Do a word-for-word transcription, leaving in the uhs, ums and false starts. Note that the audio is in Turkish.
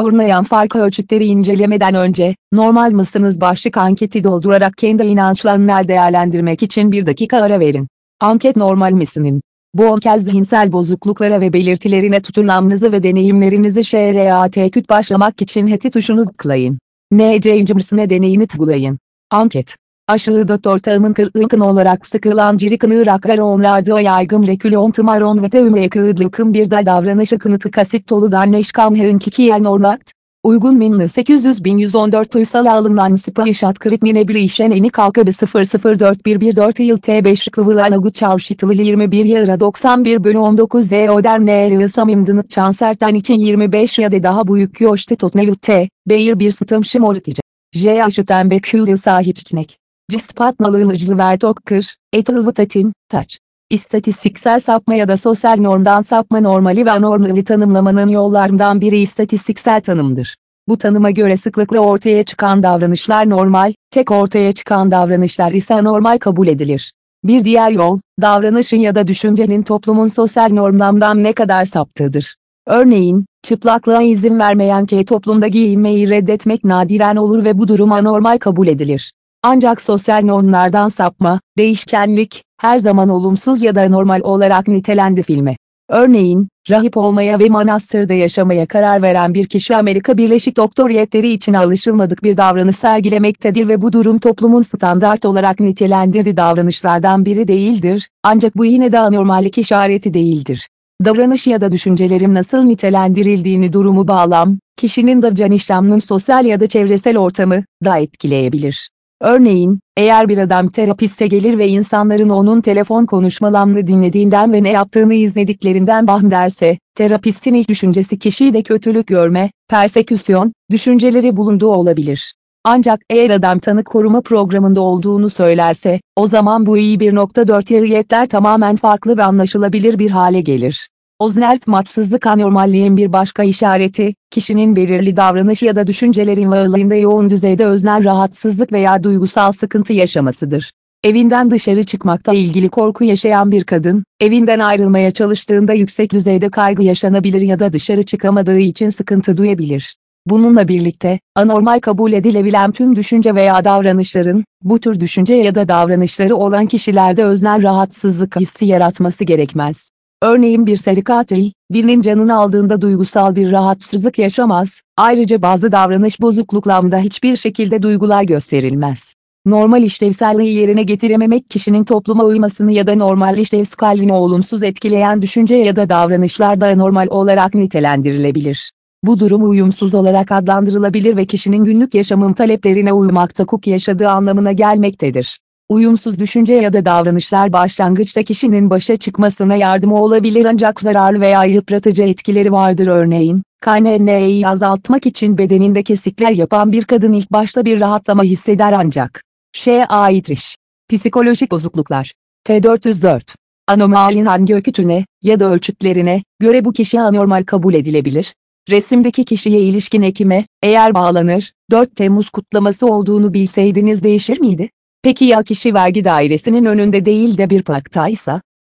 Burnayan fark ölçütleri incelemeden önce, normal mısınız başlık anketi doldurarak kendi inançlarını değerlendirmek için bir dakika ara verin. Anket normal misinin? Bu anket zihinsel bozukluklara ve belirtilerine tutunmanızı ve deneyimlerinizi Ş R A T küt başlamak için heti tuşunu tıklayın. N C incimsine deneyini tıklayın. Anket. Aşırı dört ortağımın kırıkın olarak sıkılan cirikın Iraklar onlarda o yaygın rekülon tımaron ve tevme kırıklıkın bir da davranışı kınıtı kasit toludan neşkam hın kikiyen orlat. Uygun minni sekiz yüz bin yüz on dört uysal alınan sipahişat kritmine bir işen eni kalkabı sıfır sıfır dört bir bir dört yıl T beş kıvılagu çalşıtılı yirmi bir yıra doksan bir bölü on dokuz D öder ne samimdınık çanserten için yirmi beş ya da daha büyük yoştu totnevil T, Beyir bir stım şımoritici. J aşıten bekülü sahipçinek. Cispatnalıcılı vertokkır, etılvıtatin, taç. İstatistiksel sapma ya da sosyal normdan sapma normali ve anormali tanımlamanın yollarından biri istatistiksel tanımdır. Bu tanıma göre sıklıkla ortaya çıkan davranışlar normal, tek ortaya çıkan davranışlar ise anormal kabul edilir. Bir diğer yol, davranışın ya da düşüncenin toplumun sosyal normdan ne kadar saptığıdır. Örneğin, çıplaklığa izin vermeyen K toplumda giyinmeyi reddetmek nadiren olur ve bu durum anormal kabul edilir. Ancak sosyal normlardan sapma, değişkenlik, her zaman olumsuz ya da anormal olarak nitelendi filme. Örneğin, rahip olmaya ve manastırda yaşamaya karar veren bir kişi Amerika Birleşik Devletleri için alışılmadık bir davranış sergilemektedir ve bu durum toplumun standart olarak nitelendirdiği davranışlardan biri değildir, ancak bu yine de anormallik işareti değildir. Davranış ya da düşüncelerin nasıl nitelendirildiğini durumu bağlam, kişinin davran işleminin sosyal ya da çevresel ortamı da etkileyebilir. Örneğin, eğer bir adam terapiste gelir ve insanların onun telefon konuşmalarını dinlediğinden ve ne yaptığını izlediklerinden bahsederse, terapistin ilk düşüncesi kişiyi de kötülük görme, perseküsyon, düşünceleri bulunduğu olabilir. Ancak eğer adam tanık koruma programında olduğunu söylerse, o zaman bu iyi bir nokta dört yariyetler tamamen farklı ve anlaşılabilir bir hale gelir. Özneltmatsızlık anormalliğin bir başka işareti, kişinin belirli davranış ya da düşüncelerin varlığında yoğun düzeyde öznel rahatsızlık veya duygusal sıkıntı yaşamasıdır. Evinden dışarı çıkmakta ilgili korku yaşayan bir kadın, evinden ayrılmaya çalıştığında yüksek düzeyde kaygı yaşanabilir ya da dışarı çıkamadığı için sıkıntı duyabilir. Bununla birlikte, anormal kabul edilebilen tüm düşünce veya davranışların, bu tür düşünce ya da davranışları olan kişilerde öznel rahatsızlık hissi yaratması gerekmez. Örneğin bir seri katil, birinin canını aldığında duygusal bir rahatsızlık yaşamaz, ayrıca bazı davranış bozukluklarında hiçbir şekilde duygular gösterilmez. Normal işlevselliği yerine getirememek kişinin topluma uymasını ya da normal işlevselliğini olumsuz etkileyen düşünce ya da davranışlar da anormal olarak nitelendirilebilir. Bu durum uyumsuz olarak adlandırılabilir ve kişinin günlük yaşamın taleplerine uymakta kuk yaşadığı anlamına gelmektedir. Uyumsuz düşünce ya da davranışlar başlangıçta kişinin başa çıkmasına yardımı olabilir ancak zararlı veya yıpratıcı etkileri vardır. Örneğin, K N N'yi azaltmak için bedeninde kesikler yapan bir kadın ilk başta bir rahatlama hisseder ancak Ş'ye aittir. Psikolojik bozukluklar. T dört yüz dört. Anomalinin hangi öykütüne ya da ölçütlerine göre bu kişi anormal kabul edilebilir? Resimdeki kişiye ilişkin ekime, eğer bağlanır, dört Temmuz kutlaması olduğunu bilseydiniz değişir miydi? Peki ya kişi vergi dairesinin önünde değil de bir parktaysa?